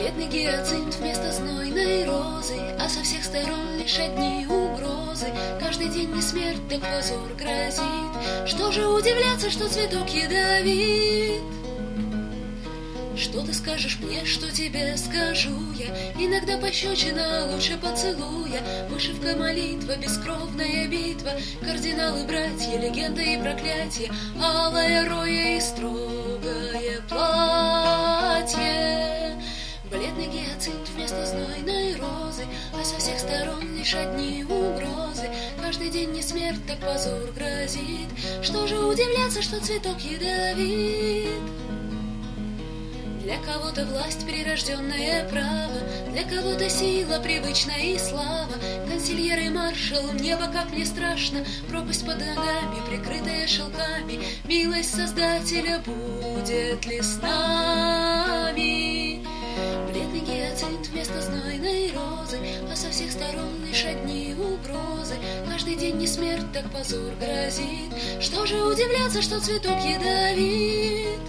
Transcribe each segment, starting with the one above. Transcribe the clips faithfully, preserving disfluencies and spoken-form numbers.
Бледный гиацинт вместо знойной розы, а со всех сторон лишь одни угрозы. Каждый день не смерть, так позор грозит. Что же удивляться, что цветок ядовит? Что ты скажешь мне, что тебе скажу я? Иногда пощечина лучше поцелуя. Вышивка молитва, бескровная битва. Кардиналы, братья, легенда и проклятие. Алая роя и строгое платье. Бледный гиацинт вместо знойной розы, а со всех сторон лишь одни угрозы. Каждый день не смерть, так позор грозит. Что же удивляться, что цветок ядовит? Для кого-то власть — прирожденное право, для кого-то сила привычная и слава. Консильер и маршал, небо, как мне страшно, пропасть под ногами, прикрытая шелками. Милость Создателя будет ли с нами? Бледный гиацинт вместо знойной розы, а со всех сторон лишь одни угрозы. Каждый день не смерть, так позор грозит. Что же удивляться, что цветок ядовит?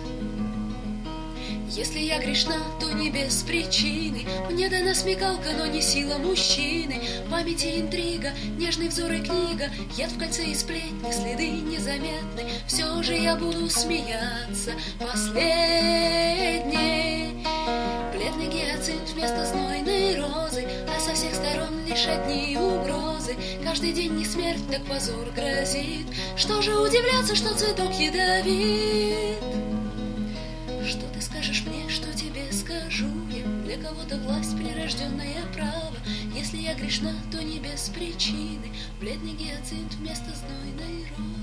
Если я грешна, то не без причины. Мне дана смекалка, но не сила мужчины. Память и интрига, нежный взор и книга. Яд в кольце и сплетни, следы незаметны. Все же я буду смеяться последней. Бледный гиацинт вместо знойной розы, а со всех сторон лишь одни угрозы. Каждый день не смерть, так позор грозит. Что же удивляться, что цветок ядовит? Что ты скажешь мне, что тебе скажу я? Для кого-то власть — прирожденное право. Если я грешна, то не без причины. Бледный гиацинт вместо знойной розы.